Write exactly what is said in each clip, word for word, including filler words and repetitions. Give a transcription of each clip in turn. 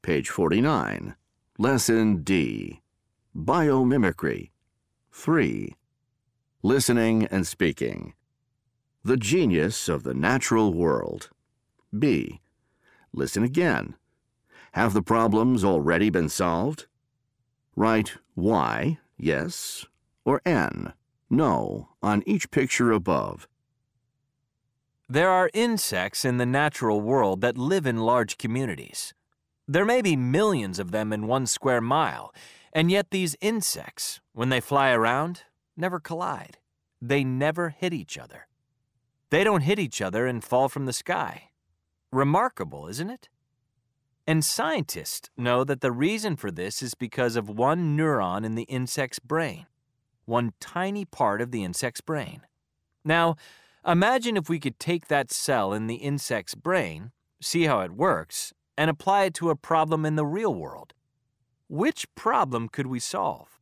page forty-nine. Lesson D. Biomimicry. three. Listening and speaking. The genius of the natural world. B. Listen again. Have the problems already been solved? Write Y, yes, or N, no, on each picture above. There are insects in the natural world that live in large communities. There may be millions of them in one square mile, and yet these insects, when they fly around, never collide. They never hit each other. They don't hit each other and fall from the sky. Remarkable, isn't it? And scientists know that the reason for this is because of one neuron in the insect's brain, one tiny part of the insect's brain. Now, imagine if we could take that cell in the insect's brain, see how it works, and apply it to a problem in the real world. Which problem could we solve?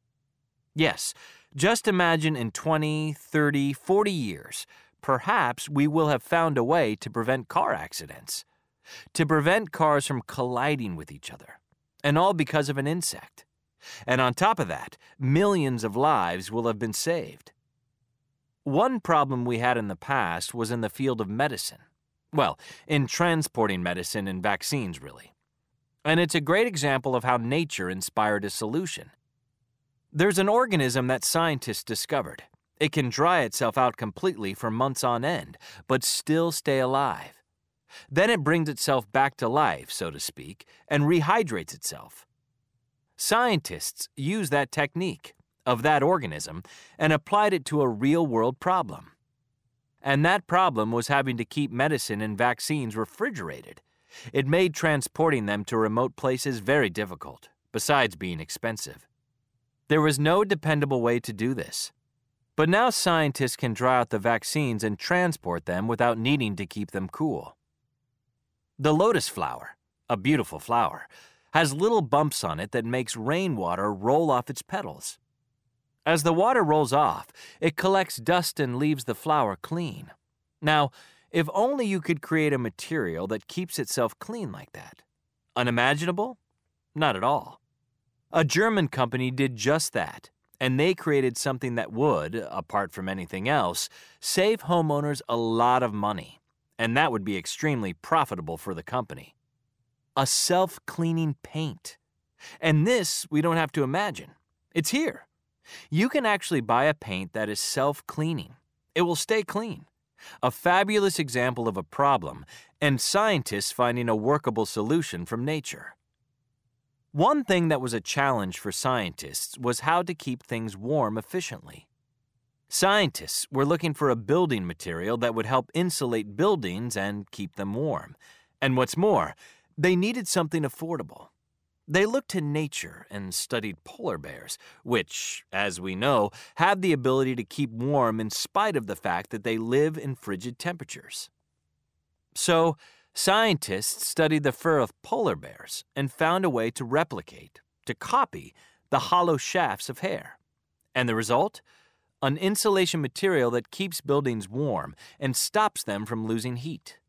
Yes, just imagine in twenty, thirty, forty years, perhaps we will have found a way to prevent car accidents, to prevent cars from colliding with each other, and all because of an insect. And on top of that, millions of lives will have been saved. One problem we had in the past was in the field of medicine. Well, in transporting medicine and vaccines, really. And it's a great example of how nature inspired a solution. There's an organism that scientists discovered. It can dry itself out completely for months on end, but still stay alive. Then it brings itself back to life, so to speak, and rehydrates itself. Scientists used that technique of that organism and applied it to a real-world problem. And that problem was having to keep medicine and vaccines refrigerated. It made transporting them to remote places very difficult, besides being expensive. There was no dependable way to do this. But now scientists can dry out the vaccines and transport them without needing to keep them cool. The lotus flower, a beautiful flower, has little bumps on it that makes rainwater roll off its petals. As the water rolls off, it collects dust and leaves the flower clean. Now, if only you could create a material that keeps itself clean like that. Unimaginable? Not at all. A German company did just that, and they created something that would, apart from anything else, save homeowners a lot of money, and that would be extremely profitable for the company. A self-cleaning paint. And this we don't have to imagine. It's here. You can actually buy a paint that is self-cleaning. It will stay clean. A fabulous example of a problem, and scientists finding a workable solution from nature. One thing that was a challenge for scientists was how to keep things warm efficiently. Scientists were looking for a building material that would help insulate buildings and keep them warm. And what's more, they needed something affordable. They looked to nature and studied polar bears, which, as we know, have the ability to keep warm in spite of the fact that they live in frigid temperatures. So, scientists studied the fur of polar bears and found a way to replicate, to copy, the hollow shafts of hair. And the result? An insulation material that keeps buildings warm and stops them from losing heat.